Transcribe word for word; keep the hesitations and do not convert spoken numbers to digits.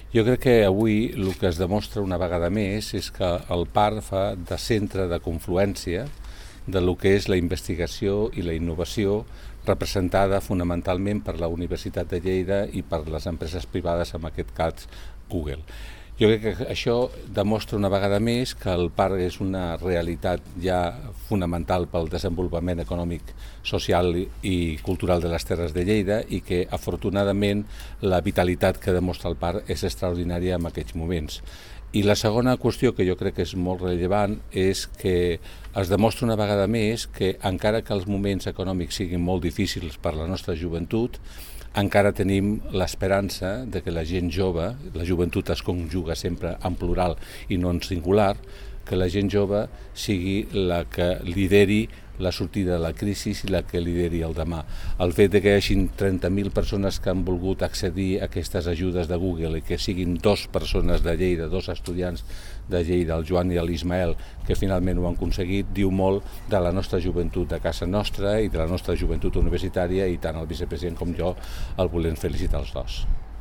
Jo crec que avui el que es demostra una vegada més és que el parc fa de centre de confluència de lo que és la investigació i la innovació representada fonamentalment per la Universitat de Lleida i per les empreses privades, en aquest cas Google. Jo crec que això demostra una vegada més que el parc és una realitat ja fonamental pel desenvolupament econòmic, social i cultural de les Terres de Lleida i que, afortunadament, la vitalitat que demostra el parc és extraordinària en aquests moments. I la segona qüestió que jo crec que és molt rellevant és que es demostra una vegada més que, encara que els moments econòmics siguin molt difícils per a la nostra joventut, encara tenim l'esperança de que la gent jove, la joventut es conjuga sempre en plural i no en singular, que la gent jove sigui la que lideri la sortida de la crisi i la que lideri el demà. El fet de que hi hagi trenta mil persones que han volgut accedir a aquestes ajudes de Google i que siguin dos persones de Lleida, dos estudiants de Lleida, el Joan i l'Ismael, que finalment ho han aconseguit, diu molt de la nostra joventut de casa nostra i de la nostra joventut universitària, i tant el vicepresident com jo el volem felicitar els dos.